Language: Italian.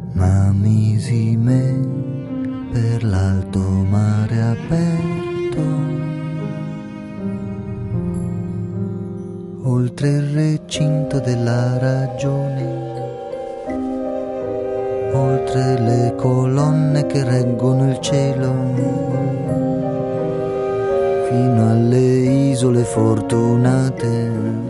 ma misi me per l'alto mare aperto, oltre il recinto della ragione, oltre le colonne che reggono il cielo, fino alle isole fortunate